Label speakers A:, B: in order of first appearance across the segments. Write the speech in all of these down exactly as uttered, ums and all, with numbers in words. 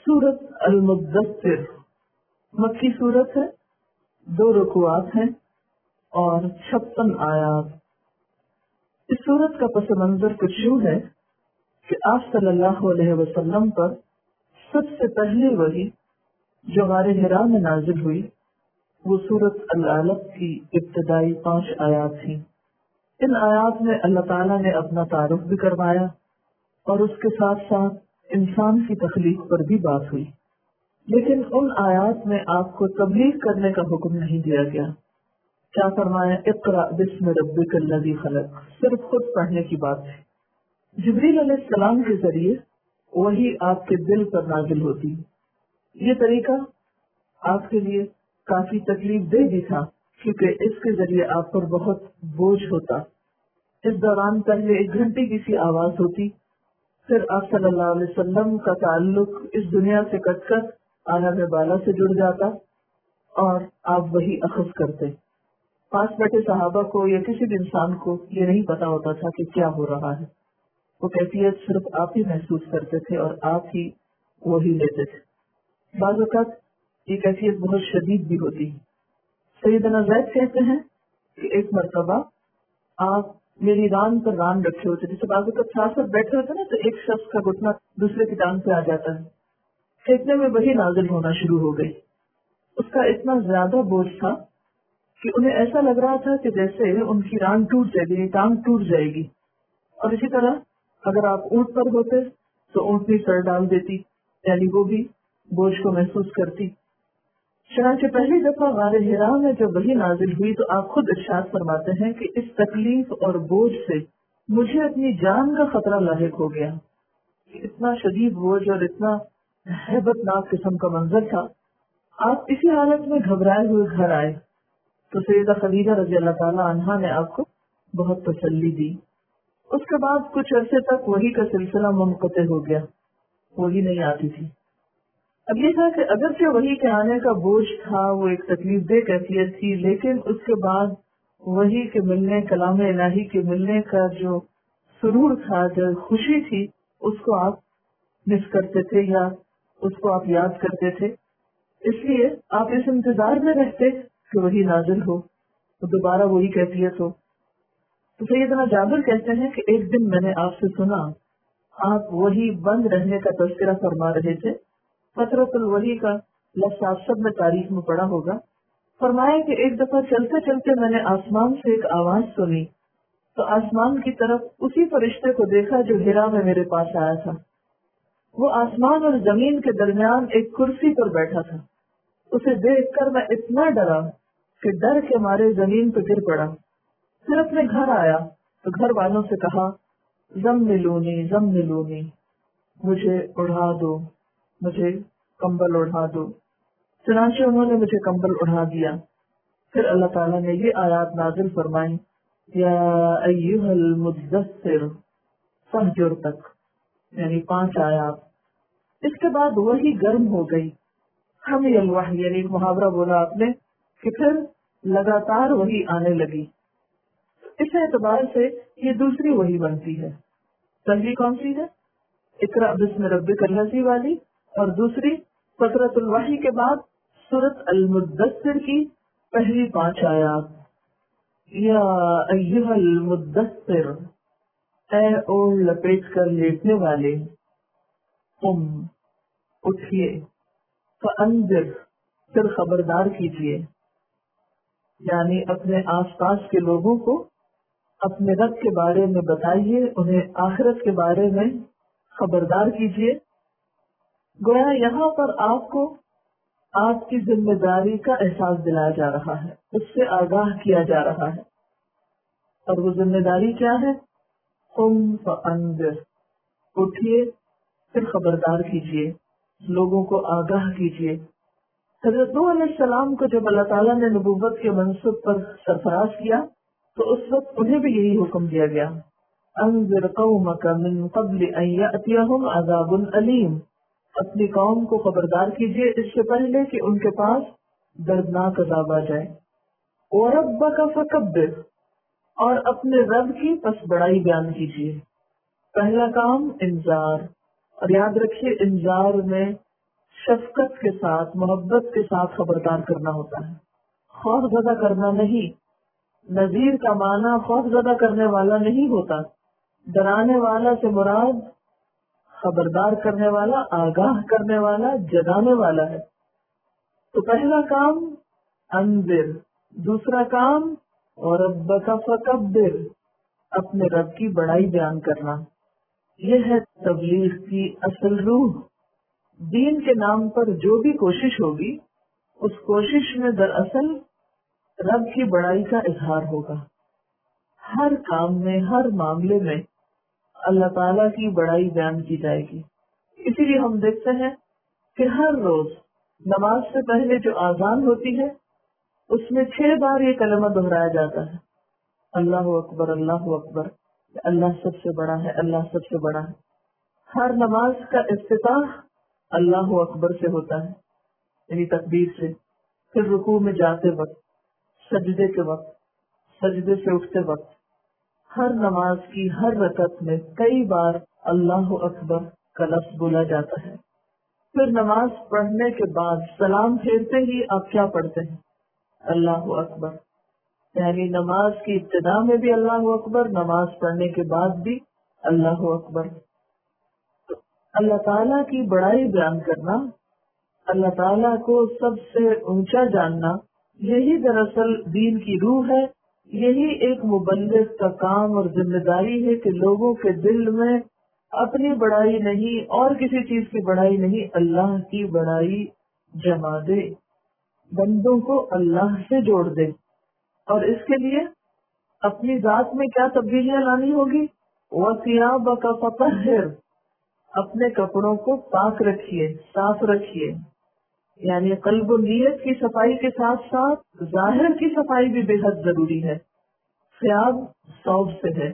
A: सूरत अल-मुद्दस्सिर मक्की सूरत है, दो रुकुआत हैं और छप्पन आयात। इस सूरत का पस मंजर कुछ यूं है कि आप सल्लल्लाहु अलैहि वसल्लम पर सबसे पहले वही जो गारे हिरा में नाजिल हुई वो सूरत अल-अलक की इब्तदाई पांच आयात थी। इन आयात में अल्लाह ताला ने अपना तारुफ भी करवाया और उसके साथ साथ इंसान की तख्लीक पर भी बात हुई, लेकिन उन आयात में आपको तबलीग करने का हुक्म नहीं दिया गया। क्या फरमाया, इक़रा बिस्मि रब्बिकल्लज़ी खलक़, सिर्फ खुद पढ़ने की बात है। जिब्रील अलैहिस्सलाम के जरिए वही आपके दिल पर नाजिल होती। ये तरीका आपके लिए काफी तकलीफ दे भी था, क्योंकि इसके जरिए आप पर बहुत बोझ होता। इस दौरान पहले एक घंटे की सी आवाज होती, फिर आप सल्लल्लाहु अलैहि वसल्लम का ताल्लुक इस दुनिया से कटकर आलम बाला से जुड़ जाता और आप वही अखज़ करते। पास बैठे सहाबा को या किसी भी इंसान को ये नहीं पता होता था कि क्या हो रहा है। वो कैफियत सिर्फ आप ही महसूस करते थे और आप ही वही लेते थे। बाज़ वक़्त ये कैफियत बहुत शदीद भी होती है। सैयदना ज़ैद कहते हैं कि एक मरतबा आप मेरी रान पर रान रखे होते, जैसे बाज़ वक़्त साथ साथ बैठे होते ना तो एक शख्स का घुटना दूसरे की टांग पे आ जाता है। फेंकने में वही नाजिल होना शुरू हो गई। उसका इतना ज्यादा बोझ था कि उन्हें ऐसा लग रहा था कि जैसे उनकी रान टूट जाएगी, टांग टूट जाएगी। और इसी तरह अगर आप ऊंट पर होते तो ऊंटनी सर डाल देती, यानी वो भी बोझ को महसूस करती। चनांचे पहली दफा गारे हिरा में जब वही नाजिल हुई तो आप खुद इरशाद फरमाते हैं कि इस तकलीफ और बोझ से मुझे अपनी जान का खतरा लाहिक हो गया। इतना शदीद बोझ और इतना हैबतनाक किस्म का मंजर था। आप इसी हालत में घबराए हुए घर आए तो सैयदा खदीजा रज़ी अल्लाह ताला अन्हा ने आपको बहुत तसल्ली दी। उसके बाद कुछ अरसे तक वही का सिलसिला मुनक़ते हो गया, वही नहीं आती थी। अब ये था कि अगरचे वही के आने का बोझ था, वो एक तकलीफ दे कैफियत थी, लेकिन उसके बाद वही के मिलने, कलाम इलाही के मिलने का जो सुरूर था, जो खुशी थी, उसको आप मिस करते थे या उसको आप याद करते थे। इसलिए आप इस इंतजार में रहते कि वही नाजिल हो तो दोबारा वही कैफियत हो। तो सैयदना जाबिर कहते हैं कि एक दिन मैंने आपसे सुना, आप वही बंद रहने का तज़किरा फरमा रहे थे। फतरतुल वही का लफ्ज़ आप सब में तारीख में पढ़ा होगा। फरमाया कि एक दफा चलते चलते मैंने आसमान से एक आवाज सुनी तो आसमान की तरफ उसी फरिश्ते को देखा जो हिरा में मेरे पास आया था। वो आसमान और जमीन के दरमियान एक कुर्सी पर बैठा था। उसे देखकर मैं इतना डरा कि डर के मारे जमीन पर गिर पड़ा। फिर अपने घर आया तो घर वालों से कहा, ज़म्मिलूनी ज़म्मिलूनी, मुझे उड़ा दो, मुझे कंबल उड़ा दो। चुनांचे उन्होंने मुझे कंबल उड़ा दिया। फिर अल्लाह ताला ने ये आयात नाजिल फरमाई, या अय्युहल मुद्दस्सिर फहजुर तक, यानी पांच आयात। इसके बाद वही गर्म हो गई। हम वही यानी एक मुहावरा बोला आपने कि फिर लगातार वही आने लगी। इस एतबार से ये दूसरी वही बनती है। पहली कौन सी है? इक़रा बिस्मि रब्बिकल्लज़ी वाली, और दूसरी फ़तरतुल वही के बाद सूरत अल-मुद्दस्सिर की पहली पांच आयात। या अय्युहल मुद्दस्सिर, ऐ ओढ़ लपेट कर लेटने वाले, तुम उठिए, फ़अंज़िर, फिर खबरदार कीजिए, यानी अपने आसपास के लोगों को अपने रब के बारे में बताइए, उन्हें आखिरत के बारे में खबरदार कीजिए। गोया यहाँ पर आपको आपकी जिम्मेदारी का एहसास दिलाया जा रहा है, उससे आगाह किया जा रहा है। और वो जिम्मेदारी क्या है? कुम फ़अंज़िर, उठिए फिर खबरदार कीजिए, लोगों को आगाह कीजिए। हज़रत नूह अलैहिस्सलाम को जब अल्लाह ताला ने नबूवत के मनसब पर सरफराज किया तो उस वक्त उन्हें भी यही हुक्म दिया गया, अंज़िर कौमक मिन क़ब्ल अन यअतियहुम अज़ाबुन अलीम, अपनी कौम को खबरदार कीजिए इससे पहले कि उनके पास दर्दनाक अज़ाब आ जाए। व रब्बक फ़कब्बिर, और अपने रब की पस बड़ाई बयान कीजिए। पहला काम इंजार, और याद रखिए इंजार में شفقت کے ساتھ، محبت کے ساتھ خبردار کرنا ہوتا ہے، خوف زدہ کرنا نہیں۔ نذیر کا معنی خوف زدہ کرنے والا نہیں ہوتا، ڈرانے والا سے مراد خبردار کرنے والا، آگاہ کرنے والا، جگانے والا ہے۔ تو پہلا کام انذر، دوسرا کام اور ربک فکبر، اپنے رب کی بڑائی بیان کرنا۔ یہ ہے تبلیغ کی اصل روح۔ دین کے نام پر جو بھی کوشش ہوگی، اس کوشش میں دراصل رب کی بڑائی کا اظہار ہوگا۔ ہر کام میں، ہر معاملے میں اللہ تعالیٰ کی بڑائی بیان کی جائے گی۔ اسی لیے ہم دیکھتے ہیں کہ ہر روز نماز سے پہلے جو آذان ہوتی ہے اس میں چھ بار یہ کلمہ دہرایا جاتا ہے، اللہ اکبر، اللہ اکبر، اللہ سب سے بڑا ہے، اللہ سب سے بڑا ہے۔ ہر نماز کا افتتاح اللہ اکبر سے ہوتا ہے، یعنی تکبیر سے۔ پھر رکوع میں جاتے وقت، سجدے کے وقت، سجدے سے اٹھتے وقت، ہر نماز کی ہر رکعت میں کئی بار اللہ اکبر کا لفظ بولا جاتا ہے۔ پھر نماز پڑھنے کے بعد سلام پھیرتے ہی آپ کیا پڑھتے ہیں؟ اللہ اکبر، یعنی نماز کی ابتدا میں بھی اللہ اکبر، نماز پڑھنے کے بعد بھی اللہ اکبر۔ تو اللہ تعالیٰ کی بڑائی بیان کرنا، اللہ تعالیٰ کو سب سے اونچا جاننا، یہی دراصل دین کی روح ہے۔ یہی ایک مبلغ کا کام اور ذمہ داری ہے کہ لوگوں کے دل میں اپنی بڑائی نہیں اور کسی چیز کی بڑائی نہیں، اللہ کی بڑائی جما دے، بندوں کو اللہ سے جوڑ دے۔ اور اس کے لیے اپنی ذات میں کیا تبدیلیاں لانی ہوگی؟ وَثِيَابَكَ فَطَهِّرْ، اپنے کپڑوں کو پاک رکھیے، صاف رکھیے، یعنی قلب و نیت کی صفائی کے ساتھ ساتھ ظاہر کی صفائی بھی بے حد ضروری ہے۔ ثیاب ثوب سے ہے،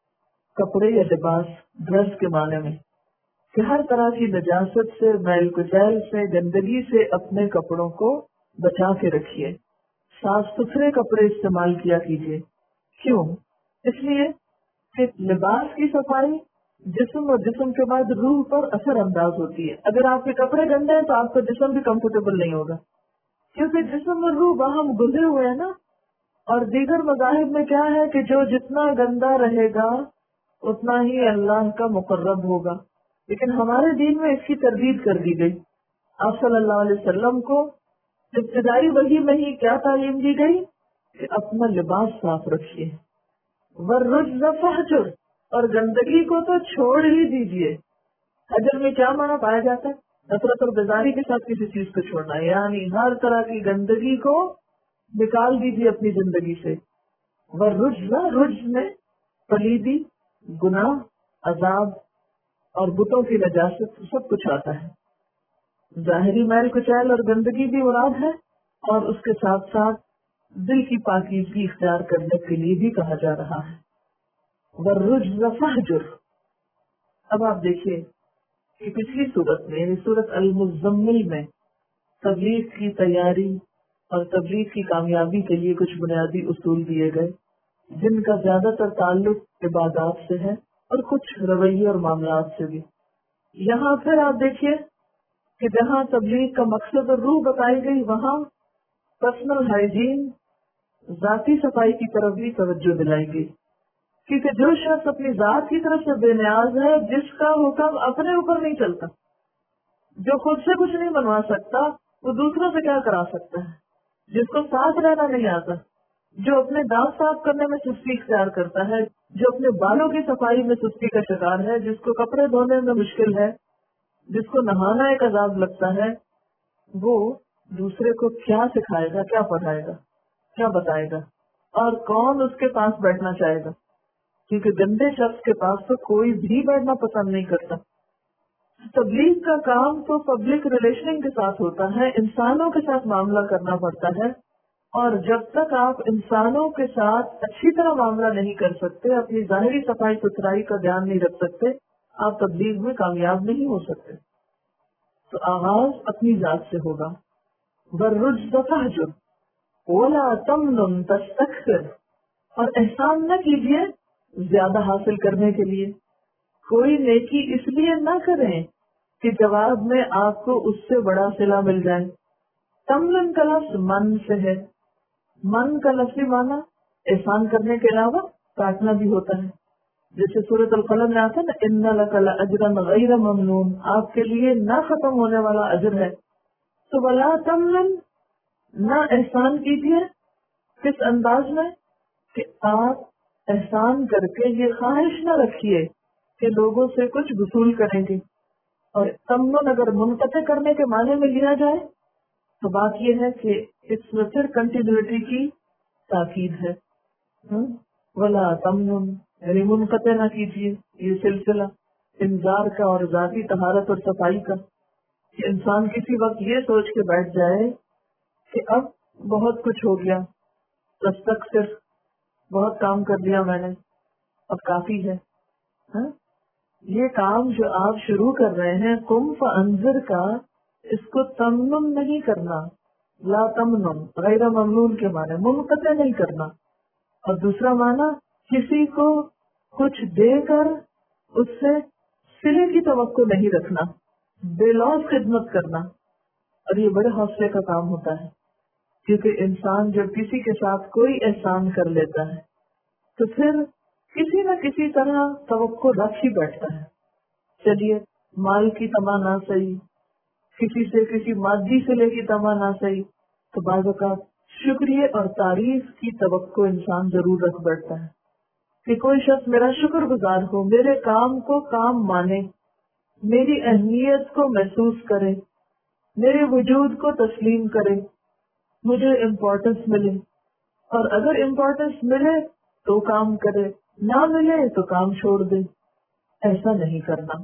A: کپڑے یا لباس ڈریس کے معنی میں، کہ ہر طرح کی نجاست سے، میل کچیل سے، گندگی سے اپنے کپڑوں کو بچا کے رکھیے، صاف ستھرے کپڑے استعمال کیا کیجیے۔ کیوں؟ اس لیے کہ لباس کی صفائی جسم اور جسم کے بعد روح پر اثر انداز ہوتی ہے۔ اگر آپ کے کپڑے گندے ہیں تو آپ کا جسم بھی کمفرٹیبل نہیں ہوگا، کیونکہ جسم اور روح باہم گلے ہوئے ہیں نا۔ اور دیگر مذاہب میں کیا ہے کہ جو جتنا گندا رہے گا اتنا ہی اللہ کا مقرب ہوگا، لیکن ہمارے دین میں اس کی تردید کر دی گئی۔ آپ صلی اللہ علیہ وسلم کو ابتدائی وحی میں ہی کیا تعلیم دی گئی کہ اپنا لباس صاف رکھیے، والرجز فہجر، اور گندگی کو تو چھوڑ ہی دیجیے۔ حجر میں کیا معنی پایا جاتا ہے؟ نفرت اور بیزاری کے ساتھ کسی چیز کو چھوڑنا، یعنی ہر طرح کی گندگی کو نکال دیجیے اپنی زندگی سے۔ والرجز، رجز میں پلیدی، گناہ، عذاب اور بتوں کی نجاست سب کچھ آتا ہے۔ ظاہری میل کچیل اور گندگی بھی مراد ہے، اور اس کے ساتھ ساتھ دل کی پاکیزگی اختیار کرنے کے لیے بھی کہا جا رہا ہے۔ والرجز فہجر۔ اب آپ دیکھیے کہ پچھلی صورت میں، یعنی صورت المزمل میں، تبلیغ کی تیاری اور تبلیغ کی کامیابی کے لیے کچھ بنیادی اصول دیے گئے، جن کا زیادہ تر تعلق عبادات سے ہے اور کچھ رویے اور معاملات سے بھی۔ یہاں پھر آپ دیکھیے کہ جہاں تبلیغ کا مقصد اور روح بتائی گئی، وہاں پرسنل ہائیجین، ذاتی صفائی کی طرف بھی توجہ دلائی گئی، کیونکہ جو شخص اپنی ذات کی طرف سے بے نیاز ہے، جس کا حکم اپنے اوپر نہیں چلتا، جو خود سے کچھ نہیں بنوا سکتا، وہ دوسروں سے کیا کرا سکتا ہے؟ جس کو ساتھ رہنا نہیں آتا، جو اپنے دانت صاف کرنے میں سستی اختیار کرتا ہے، جو اپنے بالوں کی صفائی میں سستی کا شکار ہے، جس کو کپڑے دھونے میں مشکل ہے، جس کو نہانا ایک عذاب لگتا ہے، وہ دوسرے کو کیا سکھائے گا، کیا پڑھائے گا، کیا بتائے گا، اور کون اس کے پاس بیٹھنا چاہے گا؟ کیونکہ گندے شخص کے پاس تو کوئی بھی بیٹھنا پسند نہیں کرتا۔ تبلیغ کا کام تو پبلک ریلیشننگ کے ساتھ ہوتا ہے، انسانوں کے ساتھ معاملہ کرنا پڑتا ہے، اور جب تک آپ انسانوں کے ساتھ اچھی طرح معاملہ نہیں کر سکتے، اپنی ظاہری صفائی ستھرائی کا دھیان نہیں رکھ سکتے، آپ تبلیغ میں کامیاب نہیں ہو سکتے۔ تو آغاز اپنی ذات سے ہوگا۔ والرجز فہجر ولا تمنن تستکثر، اور احسان نہ کیجیے زیادہ حاصل کرنے کے لیے، کوئی نیکی اس لیے نہ کریں کہ جواب میں آپ کو اس سے بڑا صلہ مل جائے. تمنن کا لفظ من سے ہے. من کا لفظی معنی احسان کرنے کے علاوہ کاٹنا بھی ہوتا ہے. جیسے سورۃ القلم میں آتا ہے نا ان لک لاجرا غیر ممنون، آپ کے لیے نہ ختم ہونے والا اجر ہے. تو ولا تمنن، نہ احسان کیجیے. کس انداز میں؟ کہ آپ احسان کر کے یہ خواہش نہ رکھیے کہ لوگوں سے کچھ وصول کریں گے. اور تمن اگر منقطع کرنے کے معنی میں لیا جائے تو بات یہ ہے کہ اس میں پھر کنٹینیوٹی کی تاکید ہے. ولا تمنن یعنی منقطع نہ کیجیے یہ سلسلہ انذار کا اور ذاتی طہارت اور صفائی کا، کہ انسان کسی وقت یہ سوچ کے بیٹھ جائے کہ اب بہت کچھ ہو گیا، بس تک صرف بہت کام کر لیا میں نے، اب کافی ہے. ہاں یہ کام جو آپ شروع کر رہے ہیں قم فانذر کا، اس کو تمنن نہیں کرنا. لا تمنن غیر ممنون کے معنی منقطع نہیں کرنا. اور دوسرا معنی کسی کو کچھ دے کر اس سے صلے کی توقع نہیں رکھنا، بے لوث خدمت کرنا. اور یہ بڑے حوصلے کا کام ہوتا ہے، کیونکہ انسان جب کسی کے ساتھ کوئی احسان کر لیتا ہے تو پھر کسی نہ کسی طرح توقع رکھ ہی بیٹھتا ہے. چلیے مال کی تما نہ صحیح، کسی سے کسی مادی صلے کی تما نہ صحیح، تو بعض اوقات شکریہ اور تعریف کی توقع انسان ضرور رکھ بیٹھتا ہے کہ کوئی شخص میرا شکر گزار ہو، میرے کام کو کام مانے، میری اہمیت کو محسوس کرے، میرے وجود کو تسلیم کرے، مجھے امپورٹنس ملے. اور اگر امپورٹنس ملے تو کام کرے، نہ ملے تو کام چھوڑ دے. ایسا نہیں کرنا.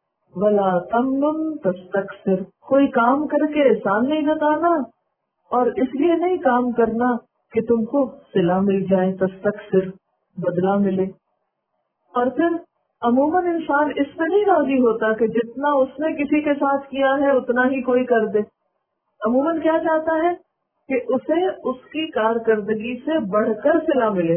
A: ولا تمنن تستکثر، کوئی کام کر کے احسان نہیں جتانا اور اس لیے نہیں کام کرنا کہ تم کو صلہ مل جائے، تستکثر بدلہ ملے. اور پھر عموماً انسان اس سے نہیں راضی ہوتا کہ جتنا اس نے کسی کے ساتھ کیا ہے اتنا ہی کوئی کر دے. عموماً کیا چاہتا ہے کہ اسے اس کی کارکردگی سے بڑھ کر صلہ ملے،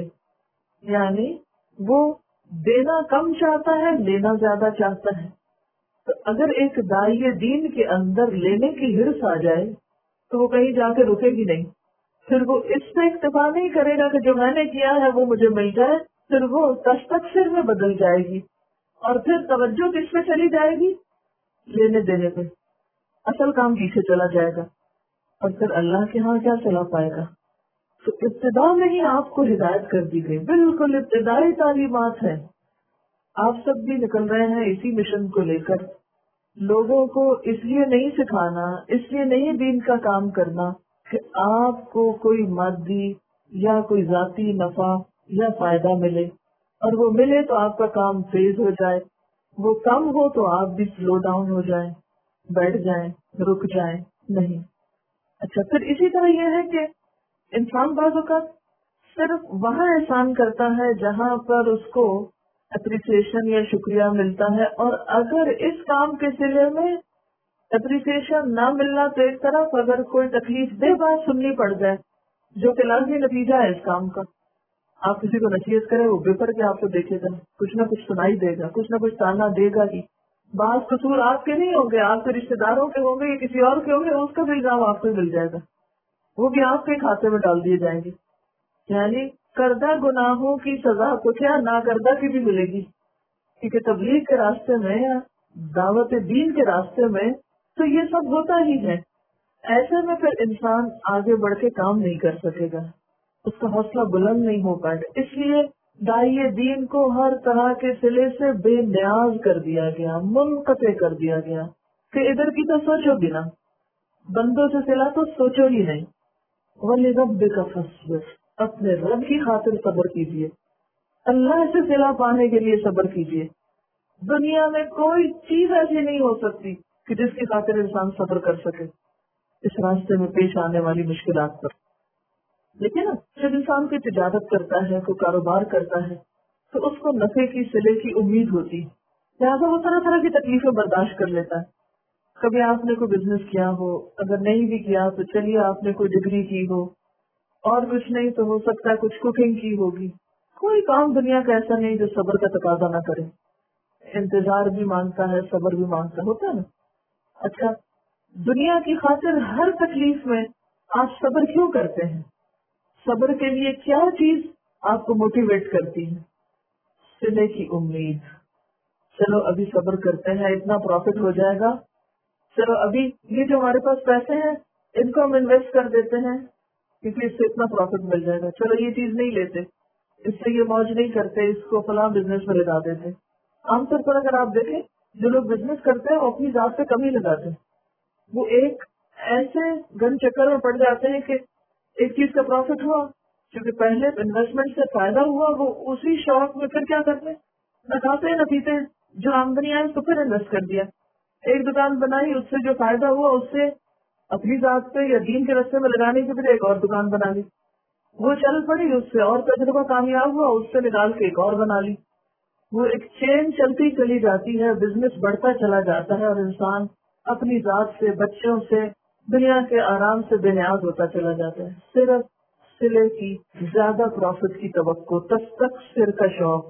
A: یعنی وہ دینا کم چاہتا ہے، لینا زیادہ چاہتا ہے. تو اگر ایک داعی دین کے اندر لینے کی ہرس آ جائے تو وہ کہیں جا کے رکے گی نہیں. پھر وہ اس سے اکتفا نہیں کرے گا کہ جو میں نے کیا ہے وہ مجھے مل جائے، پھر وہ تستکثر میں بدل جائے گی. اور پھر توجہ کس پہ چلی جائے گی؟ لینے دینے پہ. اصل کام پیچھے چلا جائے گا اور پھر اللہ کے ہاں کیا چلا پائے گا. تو ابتدا میں ہی آپ کو ہدایت کر دی گئی، بالکل ابتدائی تعلیمات ہیں. آپ سب بھی نکل رہے ہیں اسی مشن کو لے کر. لوگوں کو اس لیے نہیں سکھانا، اس لیے نہیں دین کا کام کرنا کہ آپ کو کوئی مادی یا کوئی ذاتی نفع یا فائدہ ملے، اور وہ ملے تو آپ کا کام تیز ہو جائے، وہ کم ہو تو آپ بھی سلو ڈاؤن ہو جائیں، بیٹھ جائیں، رک جائیں. نہیں. اچھا پھر اسی طرح یہ ہے کہ انسان بعض اوقات صرف وہاں احسان کرتا ہے جہاں پر اس کو اپریسیشن یا شکریہ ملتا ہے، اور اگر اس کام کے سلے میں اپریسیشن نہ ملنا تو ایک طرف اگر کوئی تکلیف دہ بات سننی پڑ جائے جو کہ لازمی نتیجہ ہے اس کام کا. آپ کسی کو نصیحت کریں وہ بے پر کے آپ کو دیکھے گا، کچھ نہ کچھ سنائی دے گا، کچھ نہ کچھ تانا دے گا ہی. بعض قصور آپ کے نہیں ہوں گے، آپ کے رشتے داروں کے ہوں گے یا کسی اور کے ہوں گے، اس کا بھی الزام آپ کو مل جائے گا، وہ بھی آپ کے کھاتے میں ڈال دیے جائیں گے. یعنی کردہ گناہوں کی سزا کچھ یا نہ کردہ کی بھی ملے گی. کیونکہ تبلیغ کے راستے میں یا دعوت دین کے راستے میں تو یہ سب ہوتا ہی ہے. ایسے میں پھر انسان آگے بڑھ کے کام نہیں کر سکے گا، اس کا حوصلہ بلند نہیں ہو پائے گا. اس لیے داعی دین کو ہر طرح کے صلے سے بے نیاز کر دیا گیا، منقطع کر دیا گیا کہ ادھر کی تو سوچو بھی نہ، بندوں سے صلہ تو سوچو ہی نہیں. وَلِرَبِّكَ فَاصْبِرْ، اپنے رب کی خاطر صبر کیجیے، اللہ سے صلہ پانے کے لیے صبر کیجیے. دنیا میں کوئی چیز ایسی نہیں ہو سکتی کہ جس کی خاطر انسان صبر کر سکے اس راستے میں پیش آنے والی مشکلات پر. دیکھیں نا، جب انسان کوئی تجارت کرتا ہے، کوئی کاروبار کرتا ہے تو اس کو نفع کی صلے کی امید ہوتی ہے، لہٰذا وہ طرح طرح کی تکلیفیں برداشت کر لیتا ہے. کبھی آپ نے کوئی بزنس کیا ہو، اگر نہیں بھی کیا تو چلیے آپ نے کوئی ڈگری کی ہو، اور کچھ نہیں تو ہو سکتا ہے کچھ کوکنگ کی ہوگی. کوئی کام دنیا کا ایسا نہیں جو صبر کا تقاضا نہ کرے. انتظار بھی مانگتا ہے، صبر بھی مانگتا ہوتا ہے نا. اچھا، دنیا کی خاطر ہر تکلیف میں آپ صبر کیوں کرتے ہیں؟ صبر کے لیے کیا چیز آپ کو موٹیویٹ کرتی ہے؟ صلے کی امید. چلو ابھی صبر کرتے ہیں، اتنا پروفٹ ہو جائے گا، چلو ابھی یہ جو ہمارے پاس پیسے ہیں ان کو ہم انویسٹ کر دیتے ہیں کیونکہ اس سے اتنا پروفٹ مل جائے گا، چلو یہ چیز نہیں لیتے، اس سے یہ موج نہیں کرتے، اس کو فلاں بزنس میں لگا دیتے. عام طور پر اگر آپ دیکھیں جو لوگ بزنس کرتے ہیں وہ اپنی ذات سے کم ہی لگاتے ہیں، وہ ایک ایسے گن چکر میں پڑ جاتے ہیں کہ ایک چیز کا پروفٹ ہوا، کیونکہ پہلے انویسٹمنٹ سے فائدہ ہوا، وہ اسی شوق میں پھر کیا کرتے ہیں، نہ کھاتے ہیں نہ پیتے ہیں، جو آمدنی آئی اس کو پھر انویسٹ کر دیا. ایک دکان بنائی، اس سے جو فائدہ ہوا اس سے اپنی ذات پہ یا دین کے رستے میں لگانے کے بجائے ایک اور دکان بنا لی، وہ چل پڑی، اس سے اور تجربہ کامیاب ہوا، اس سے نکال کے ایک اور بنا لی. وہ ایک چین چلتی چلی جاتی ہے، بزنس بڑھتا چلا جاتا ہے اور انسان اپنی ذات سے، بچوں سے، دنیا کے آرام سے بے نیاز ہوتا چلا جاتا ہے. صرف صلے کی زیادہ پروفٹ کی توقع، تستکثر کا شوق.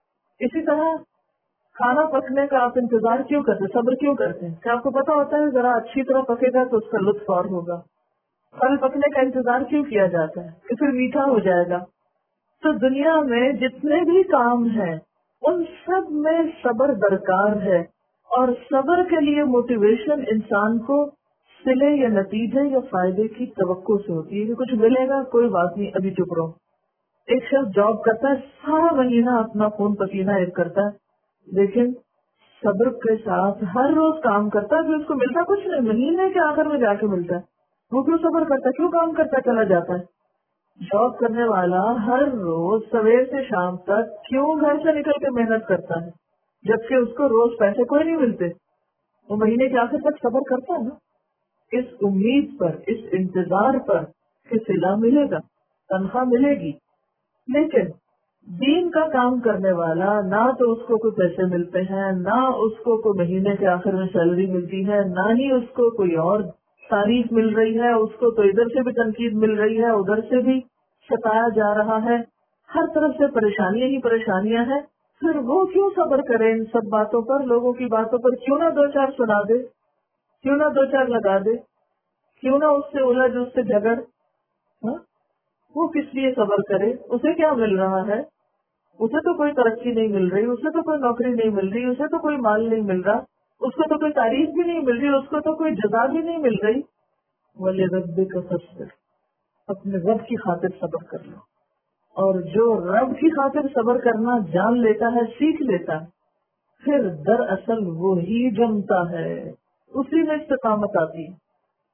A: اسی طرح کھانا پکنے کا آپ انتظار کیوں کرتے ہیں، صبر کیوں کرتے ہیں؟ کیا آپ کو پتا ہوتا ہے ذرا اچھی طرح پکے گا تو اس کا لطف اور ہوگا؟ پھل پکنے کا انتظار کیوں کیا جاتا ہے کہ پھر میٹھا ہو جائے گا؟ تو دنیا میں جتنے بھی کام ہیں ان سب میں صبر درکار ہے، اور صبر کے لیے موٹیویشن انسان کو صلے یا نتیجے یا فائدے کی توقع سے ہوتی ہے کہ کچھ ملے گا، کوئی بات نہیں ابھی چپ رہو. ایک شخص جاب کرتا ہے، سارا مہینہ اپنا خون پسینہ ایک کرتا ہے، لیکن صبر کے ساتھ ہر روز کام کرتا ہے، پھر اس کو ملتا کچھ نہیں، مہینے کے آخر میں جا کے ملتا ہے. وہ کیوں صبر کرتا ہے، کیوں کام کرتا چلا جاتا ہے؟ جاب کرنے والا ہر روز سویر سے شام تک کیوں گھر سے نکل کے محنت کرتا ہے جبکہ اس کو روز پیسے کوئی نہیں ملتے؟ وہ مہینے کے آخر تک صبر کرتا ہے نا، اس امید پر، اس انتظار پر کہ صلہ ملے گا، تنخواہ ملے گی. لیکن دین کا کام کرنے والا نہ تو اس کو کوئی پیسے ملتے ہیں، نہ اس کو کوئی مہینے کے آخر میں سیلری ملتی ہے، نہ ہی اس کو کوئی اور تعریف مل رہی ہے، اس کو تو ادھر سے بھی تنقید مل رہی ہے، ادھر سے بھی ستایا جا رہا ہے، ہر طرف سے پریشانیاں ہی پریشانیاں ہیں. پھر وہ کیوں صبر کرے ان سب باتوں پر، لوگوں کی باتوں پر کیوں نہ دو چار سنا دے، کیوں نہ دو چار لگا دے، کیوں نہ اس سے الجھ، اس سے جھگڑ؟ ہاں؟ وہ کس لیے صبر کرے؟ اسے کیا مل رہا ہے؟ اسے تو کوئی ترقی نہیں مل رہی، اسے تو کوئی نوکری نہیں مل رہی، اسے تو کوئی مال نہیں مل رہا، اس کو تو کوئی تعریف بھی نہیں مل رہی، اس کو تو کوئی جزا بھی نہیں مل رہی. وَلِرَبِّكَ فَاصْبِرْ، اپنے رب کی خاطر صبر کر لو. اور جو رب کی خاطر صبر کرنا جان لیتا ہے، سیکھ لیتا ہے، پھر دراصل وہی جمتا ہے، اسی میں استقامت آتی ہے.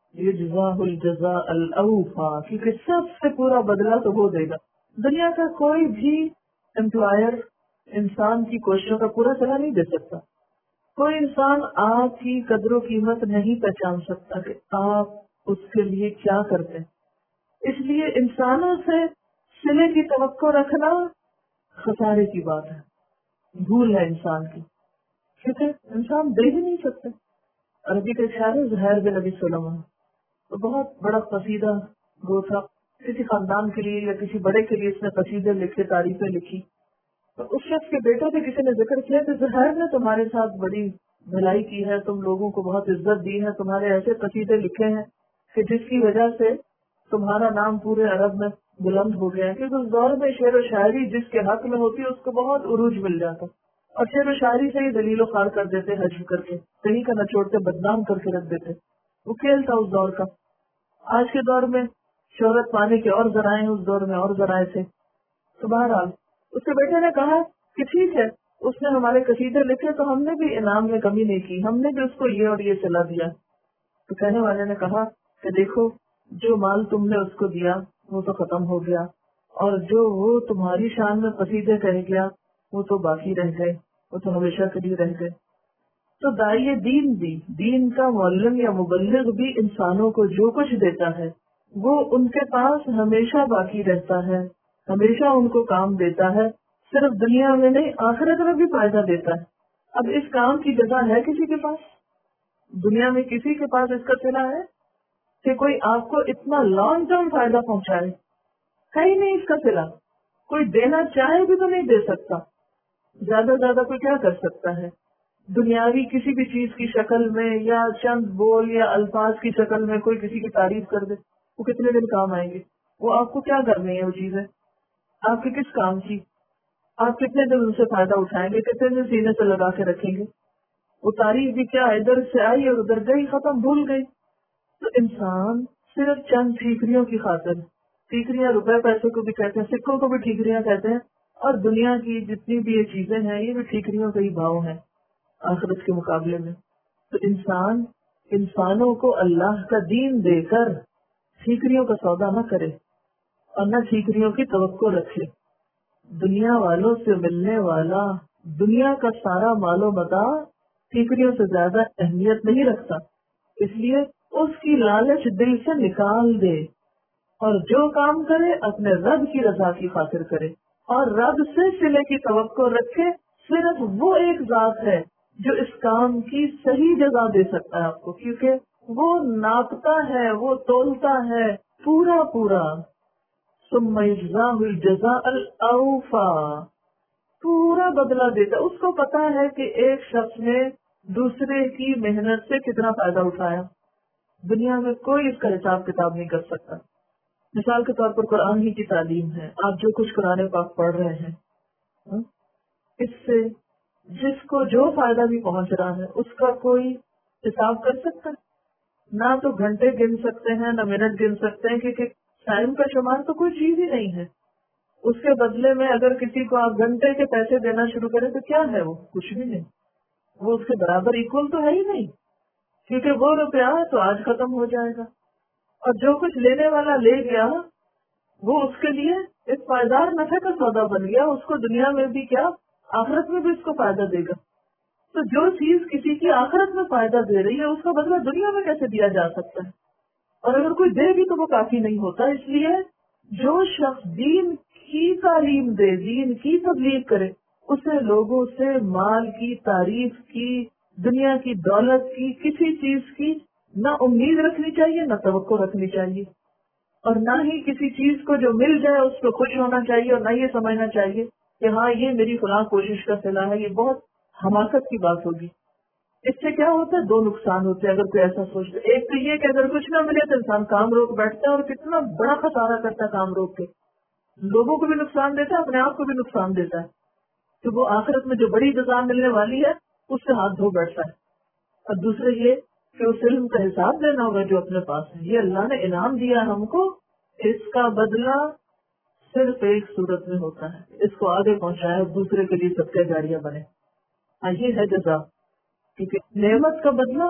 A: یجزاہ الجزاء الاوفا، کیونکہ سب سے پورا بدلہ تو وہ دے گا. دنیا کا کوئی بھی امپلائر انسان کی کوششوں کا پورا صلاح نہیں دے سکتا. کوئی انسان آپ کی قدر و قیمت نہیں پہچان سکتا کہ آپ اس کے لیے کیا کرتے ہیں. اس لیے انسانوں سے صلے کی توقع رکھنا خسارے کی بات ہے، بھول ہے انسان کی، کیونکہ انسان دے ہی نہیں سکتے. عربی کا شاعر زہیر بن ابی سلمہ، تو بہت بڑا قصیدہ وہ تھا، کسی خاندان کے لیے یا کسی بڑے کے لیے اس نے قصیدے لکھے، تعریفیں لکھی. تو اس شخص کے بیٹے سے کسی نے ذکر کیا کہ زہیر نے تمہارے ساتھ بڑی بھلائی کی ہے، تم لوگوں کو بہت عزت دی ہے، تمہارے ایسے قصیدے لکھے ہیں کہ جس کی وجہ سے تمہارا نام پورے عرب میں بلند ہو گیا ہے. کیونکہ اس دور میں شعر و شاعری جس کے حق میں ہوتی ہے اس کو بہت عروج مل جاتا، اور شعر و شاعری سے ہی دلیل و خوار کر دیتے، حجم کر کے کہیں کا نہ چھوڑتے، بدنام کر کے رکھ دیتے. وہ کھیل تھا اس دور کا. آج کے دور میں شہرت پانے کے اور ذرائع ہیں، اس دور میں اور ذرائع تھے. تو بہرحال اس کے بیٹے نے کہا کہ ٹھیک ہے، اس نے ہمارے قصیدے لکھے تو ہم نے بھی انعام میں کمی نہیں کی، ہم نے بھی اس کو یہ اور یہ صلاح دیا. تو کہنے والے نے کہا کہ دیکھو، جو مال تم نے اس کو دیا وہ تو ختم ہو گیا، اور جو وہ تمہاری شان میں قصیدے کہہ گیا وہ تو باقی رہ گئے، وہ تو ہمیشہ کے لیے رہ گئے. تو داعی دین بھی، دین کا معلم یا مبلغ بھی انسانوں کو جو کچھ دیتا ہے وہ ان کے پاس ہمیشہ باقی رہتا ہے، ہمیشہ ان کو کام دیتا ہے، صرف دنیا میں نہیں آخرت میں بھی فائدہ دیتا ہے. اب اس کام کی جزا ہے کسی کے پاس؟ دنیا میں کسی کے پاس اس کا صلہ ہے کہ کوئی آپ کو اتنا لانگ ٹرم فائدہ پہنچائے؟ کہیں نہیں اس کا صلہ. کوئی دینا چاہے بھی تو نہیں دے سکتا، زیادہ زیادہ کوئی کیا کر سکتا ہے؟ دنیاوی کسی بھی چیز کی شکل میں یا چند بول یا الفاظ کی شکل میں کوئی کسی کی تعریف کر دے، وہ کتنے دن کام آئیں گے؟ وہ آپ کو کیا کرنی ہے وہ چیزیں؟ آپ کے کس کام کی؟ آپ کتنے دن ان سے فائدہ اٹھائیں گے؟ کتنے دن سینے سے لگا کے رکھیں گے؟ وہ تعریف بھی کیا ہے، ادھر سے آئی اور ادھر گئی، ختم، بھول گئی۔ تو انسان صرف چند ٹھیکریوں کی خاطر، ٹھیکریاں روپے پیسے کو بھی کہتے ہیں، سکوں کو بھی ٹھیکریاں کہتے ہیں، اور دنیا کی جتنی بھی یہ چیزیں ہیں یہ بھی ٹھیکریوں کا ہی بھاؤ ہے آخرت کے مقابلے میں۔ تو انسان انسانوں کو اللہ کا دین دے کر ٹھیکریوں کا سودا نہ کرے اور نہ ٹھیکریوں کی توقع رکھے۔ دنیا والوں سے ملنے والا دنیا کا سارا مال و متاع ٹھیکریوں سے زیادہ اہمیت نہیں رکھتا، اس لیے اس کی لالچ دل سے نکال دے اور جو کام کرے اپنے رب کی رضا کی خاطر کرے، اور رب سے صلے کی توقع رکھے۔ صرف وہ ایک ذات ہے جو اس کام کی صحیح جزا دے سکتا ہے آپ کو، کیونکہ وہ ناپتا ہے، وہ تولتا ہے پورا پورا۔ ثم یجزاہ الجزاء الاوفا، پورا بدلہ دیتا۔ اس کو پتا ہے کہ ایک شخص نے دوسرے کی محنت سے کتنا فائدہ اٹھایا، دنیا میں کوئی اس کا حساب کتاب نہیں کر سکتا۔ مثال کے طور پر قرآن ہی کی تعلیم ہے، آپ جو کچھ قرآن پاک پڑھ رہے ہیں، اس سے جس کو جو فائدہ بھی پہنچ رہا ہے اس کا کوئی حساب کر سکتا ہے؟ نہ تو گھنٹے گن سکتے ہیں، نہ منٹ گن سکتے ہیں، کیونکہ ٹائم کا شمار تو کوئی چیز ہی نہیں ہے۔ اس کے بدلے میں اگر کسی کو آپ گھنٹے کے پیسے دینا شروع کریں تو کیا ہے؟ وہ کچھ بھی نہیں، وہ اس کے برابر ایکول تو ہے ہی نہیں، کیونکہ وہ روپیہ تو آج ختم ہو جائے گا، اور جو کچھ لینے والا لے گیا وہ اس کے لیے ایک پائیدار نفع کا سودا بن گیا، اس کو دنیا میں بھی کیا آخرت میں بھی اس کو فائدہ دے گا۔ تو جو چیز کسی کی آخرت میں فائدہ دے رہی ہے اس کا بدلہ دنیا میں کیسے دیا جا سکتا ہے؟ اور اگر کوئی دے بھی تو وہ کافی نہیں ہوتا۔ اس لیے جو شخص دین کی تعلیم دے، دین کی تبلیغ کرے، اسے لوگوں سے مال کی، تعریف کی، دنیا کی، دولت کی، کسی چیز کی نہ امید رکھنی چاہیے، نہ توقع رکھنی چاہیے، اور نہ ہی کسی چیز کو جو مل جائے اس پہ خوش ہونا چاہیے، اور نہ یہ سمجھنا چاہیے کہ ہاں یہ میری فلاں کوشش کا صلہ ہے۔ یہ بہت حماقت کی بات ہوگی۔ اس سے کیا ہوتا ہے؟ دو نقصان ہوتے ہیں اگر کوئی ایسا سوچتا ہے۔ ایک تو یہ کہ اگر کچھ نہ ملے تو انسان کام روک بیٹھتا ہے، اور کتنا بڑا خسارہ کرتا ہے کام روک کے، لوگوں کو بھی نقصان دیتا ہے، اپنے آپ کو بھی نقصان دیتا ہے، تو وہ آخرت میں جو بڑی جزا ملنے والی ہے اس سے ہاتھ دھو بیٹھتا ہے۔ اور دوسرے یہ کہ اس علم کا حساب دینا ہوگا جو اپنے پاس ہے، یہ اللہ نے انعام دیا ہم کو، اس کا بدلہ صرف ایک صورت میں ہوتا ہے، اس کو آگے پہنچائے اور دوسرے کے لیے صدقہ جاریہ بنے۔ ہاں یہ ہے جزا، کیونکہ نعمت کا بدلہ،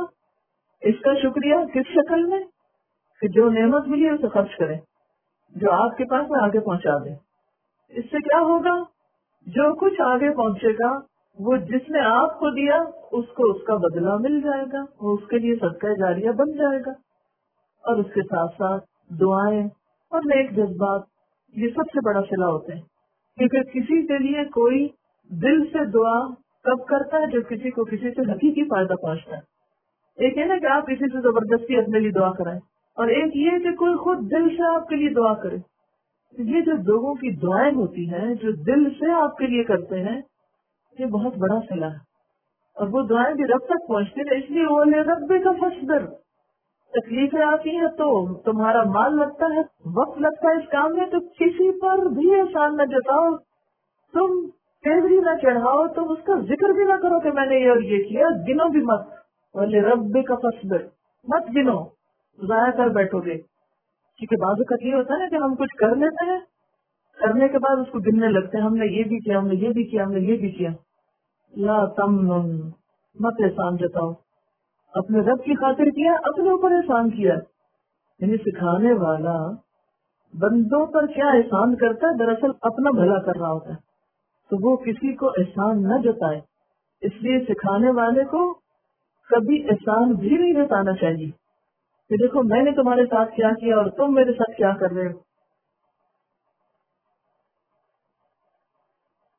A: اس کا شکریہ کس شکل میں کہ جو نعمت ملی اسے خرچ کریں، جو آپ کے پاس ہے آگے پہنچا دیں۔ اس سے کیا ہوگا؟ جو کچھ آگے پہنچے گا وہ جس نے آپ کو دیا اس کو اس کا بدلہ مل جائے گا، وہ اس کے لیے صدقہ جاریہ بن جائے گا۔ اور اس کے ساتھ ساتھ دعائیں اور نیک جذبات، یہ سب سے بڑا صلہ ہوتے ہیں، کیونکہ کسی کے لیے کوئی دل سے دعا کب کرتا ہے؟ جو کسی کو کسی سے حقیقی فائدہ پہنچتا ہے۔ ایک ہے نا کہ آپ کسی سے زبردستی اپنے لیے دعا کرائیں، اور ایک یہ کہ کوئی خود دل سے آپ کے لیے دعا کرے۔ یہ جو لوگوں کی دعائیں ہوتی ہیں جو دل سے آپ کے لیے کرتے ہیں، یہ بہت بڑا صلہ ہے، اور وہ دعائیں بھی رب تک پہنچتی ہیں۔ اس لیے وہ رب کا فصبر، تکلیفیں آتی ہیں تو تمہارا مال لگتا ہے، وقت لگتا ہے اس کام میں، تو کسی پر بھی احسان نہ جتاؤ، تم تیوری نہ چڑھاؤ، تم اس کا ذکر بھی نہ کرو کہ میں نے یہ اور یہ کیا، گنو بھی مت، بولے رب کا فصبر، مت گنو، ضائع کر بیٹھو گے۔ کیونکہ بعض اوقات یہ ہوتا ہے نا کہ ہم کچھ کر لیتے ہیں، کرنے کے بعد اس کو گننے لگتے ہیں، ہم نے یہ بھی کیا، ہم نے یہ بھی کیا، ہم نے یہ بھی کیا۔ لا تمنن، مت احسان جتاؤ، اپنے رب کی خاطر کیا، اپنے اوپر احسان کیا۔ یعنی سکھانے والا بندوں پر کیا احسان کرتا ہے؟ دراصل اپنا بھلا کر رہا ہوتا ہے، تو وہ کسی کو احسان نہ جتائے۔ اس لیے سکھانے والے کو کبھی احسان بھی نہیں جتانا چاہیے کہ دیکھو میں نے تمہارے ساتھ کیا کیا اور تم میرے ساتھ کیا کر رہے ہو۔